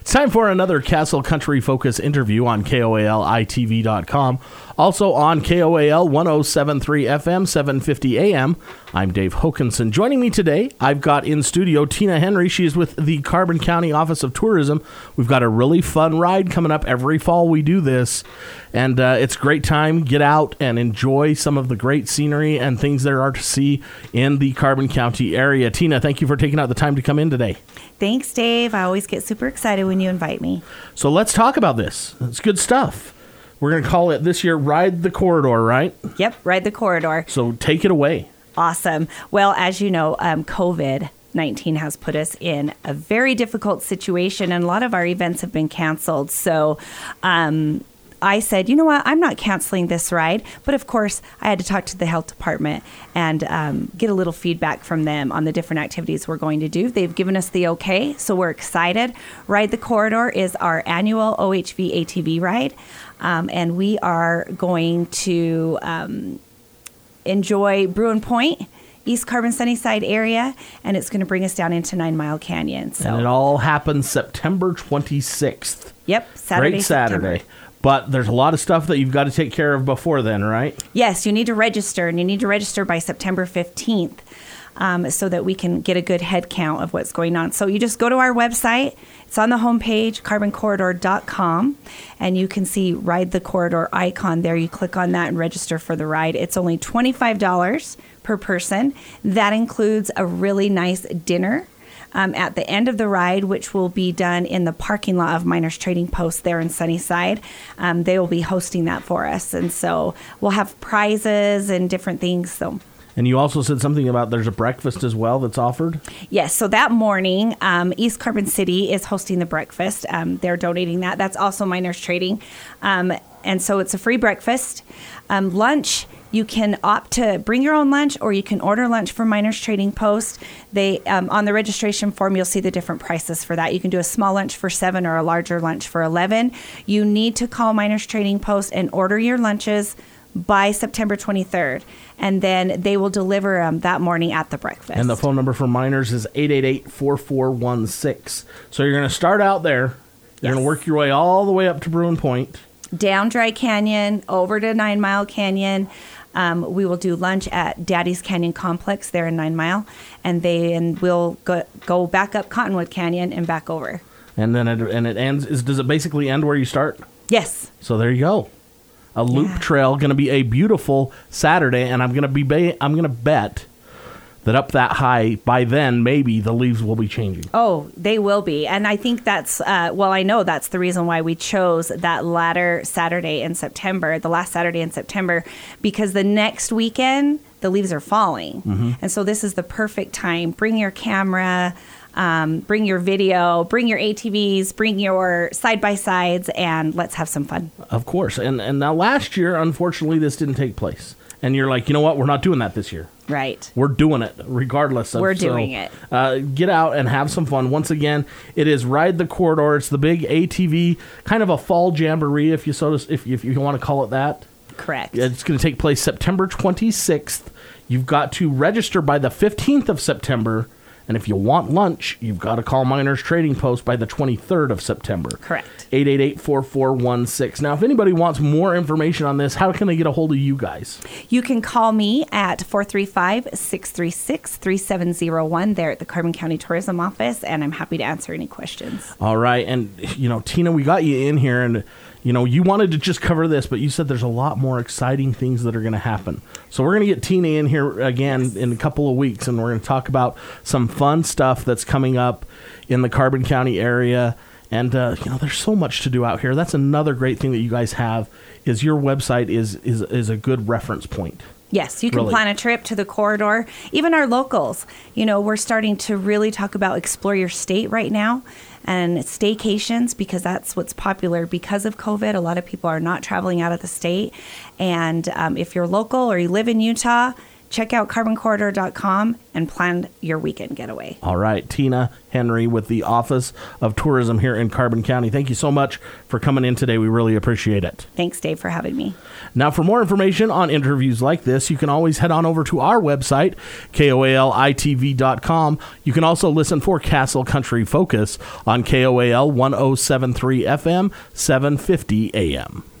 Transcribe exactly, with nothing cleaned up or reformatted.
It's time for another Castle Country Focus interview on K O A L I T V dot com. Also on K O A L one oh seven point three F M, seven fifty A M. I'm Dave Hokanson. Joining me today, I've got in studio Tina Henry. She is with the Carbon County Office of Tourism. We've got a really fun ride coming up every fall. We do this, and uh, it's a great time. Get out and enjoy some of the great scenery and things there are to see in the Carbon County area. Tina, thank you for taking out the time to come in today. Thanks, Dave. I always get super excited when you invite me. So let's talk about this. It's good stuff. We're going to call it this year Ride the Corridor, right? Yep, Ride the Corridor. So take it away. Awesome. Well, as you know, um, COVID nineteen has put us in a very difficult situation, and a lot of our events have been canceled. So um, I said, you know what, I'm not canceling this ride. But of course, I had to talk to the health department and um, get a little feedback from them on the different activities we're going to do. They've given us the okay, so we're excited. Ride the Corridor is our annual O H V A T V ride. Um, and we are going to um, enjoy Bruin Point, East Carbon Sunnyside area, and it's going to bring us down into Nine Mile Canyon. So and it all happens September twenty-sixth. Yep, Saturday. Great Saturday. September. But there's a lot of stuff that you've got to take care of before then, right? Yes, you need to register, and you need to register by September fifteenth. Um, so that we can get a good head count of what's going on. So you just go to our website. It's on the homepage, carbon corridor dot com, and you can see Ride the Corridor icon there. You click on that and register for the ride. It's only twenty-five dollars per person. That includes a really nice dinner um, at the end of the ride, which will be done in the parking lot of Miners Trading Post there in Sunnyside. Um, they will be hosting that for us. And so we'll have prizes and different things. So. And you also said something about there's a breakfast as well that's offered? Yes. So that morning, um, East Carbon City is hosting the breakfast. Um, they're donating that. That's also Miners Trading. Um, and so it's a free breakfast. Um, lunch, you can opt to bring your own lunch, or you can order lunch from Miners Trading Post. They um, on the registration form, you'll see the different prices for that. You can do a small lunch for seven or a larger lunch for eleven. You need to call Miners Trading Post and order your lunches by September twenty-third, and then they will deliver them um, that morning at the breakfast. And the phone number for Miners is eight eight eight, four four one six. So you're going to start out there. You're yes. going to work your way all the way up to Bruin Point. Down Dry Canyon, over to Nine Mile Canyon. Um, we will do lunch at Daddy's Canyon Complex there in Nine Mile, and then we'll go, go back up Cottonwood Canyon and back over. And then it, and it ends, is, does it basically end where you start? Yes. So there you go. A loop yeah. trail, going to be a beautiful Saturday, and I'm going to be ba- I'm going to bet that up that high by then maybe the leaves will be changing. Oh, they will be, and I think that's uh, well, I know that's the reason why we chose that latter Saturday in September, the last Saturday in September, because the next weekend the leaves are falling, mm-hmm. and so this is the perfect time. Bring your camera. Um, bring your video, bring your A T Vs, bring your side-by-sides, and let's have some fun. Of course. And and now last year, unfortunately, this didn't take place. And you're like, you know what? We're not doing that this year. Right. We're doing it regardless of. We're doing so, it. Uh, get out and have some fun. Once again, it is Ride the Corridor. It's the big A T V, kind of a fall jamboree, if you so to, if, if you want to call it that. Correct. It's going to take place September twenty-sixth. You've got to register by the fifteenth of September. And if you want lunch, you've got to call Miners Trading Post by the twenty-third of September. Correct. eight eight eight, four four one six. Now, if anybody wants more information on this, how can they get a hold of you guys? You can call me at four three five, six three six, three seven zero one there at the Carbon County Tourism Office, and I'm happy to answer any questions. All right. And, you know, Tina, we got you in here, and, you know, you wanted to just cover this, but you said there's a lot more exciting things that are going to happen. So we're going to get Tina in here again yes. in a couple of weeks, and we're going to talk about some fun stuff that's coming up in the Carbon County area. And, uh, you know, there's so much to do out here. That's another great thing that you guys have is your website is is, is a good reference point. Yes, you can really. plan a trip to the corridor. Even our locals, you know, we're starting to really talk about explore your state right now and staycations, because that's what's popular because of COVID. A lot of people are not traveling out of the state. And um, if you're local or you live in Utah, check out carbon corridor dot com and plan your weekend getaway. All right. Tina Henry with the Office of Tourism here in Carbon County. Thank you so much for coming in today. We really appreciate it. Thanks, Dave, for having me. Now, for more information on interviews like this, you can always head on over to our website, K O A L I T V dot com. You can also listen for Castle Country Focus on K O A L one oh seven point three F M, seven fifty A M.